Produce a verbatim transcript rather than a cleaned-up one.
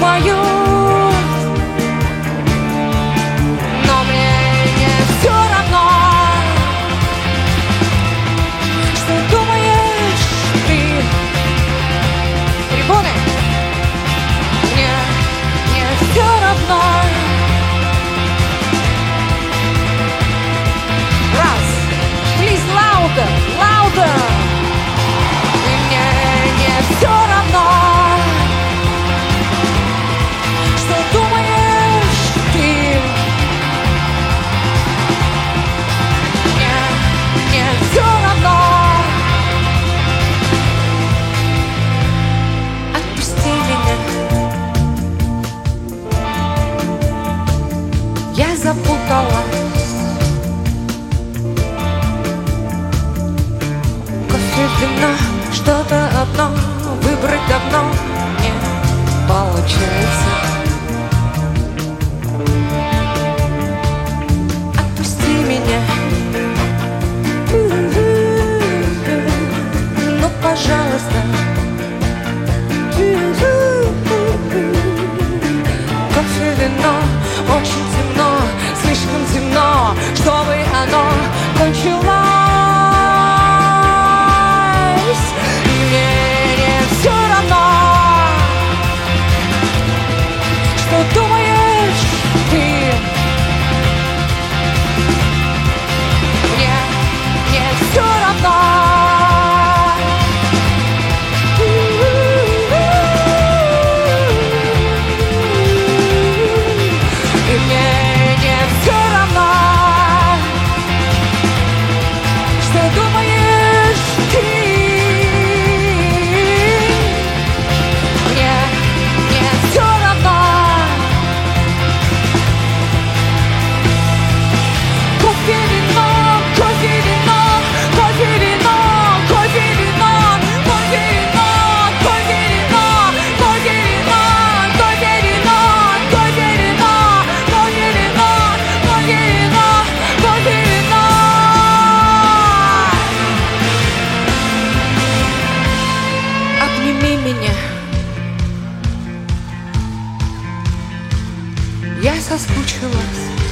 думаю, но мне не все равно, что думаешь ты. Трибуны, мне не все равно. Раз, please louder, louder. И мне не все равно, что думаешь ты. Мне не все равно. Отпусти меня. Я запуталась. Кофе, вино, что-то одно выбрать давно не получается. Отпусти меня. Ну, пожалуйста. Кофе, вино, очень темно, слишком темно, чтобы оно кончилось. Мне не все равно, что думаешь ты. Мне не все равно. И мне не все равно, что думаешь ты. Мне не все равно. Кофе, вино, кофе, вино, кофе, вино, кофе, вино, кофе, вино, кофе, вино, кофе, вино, кофе, вино, кофе, вино, кофе, вино, кофе, вино, кофе, вино. Обними меня. Я соскучилась.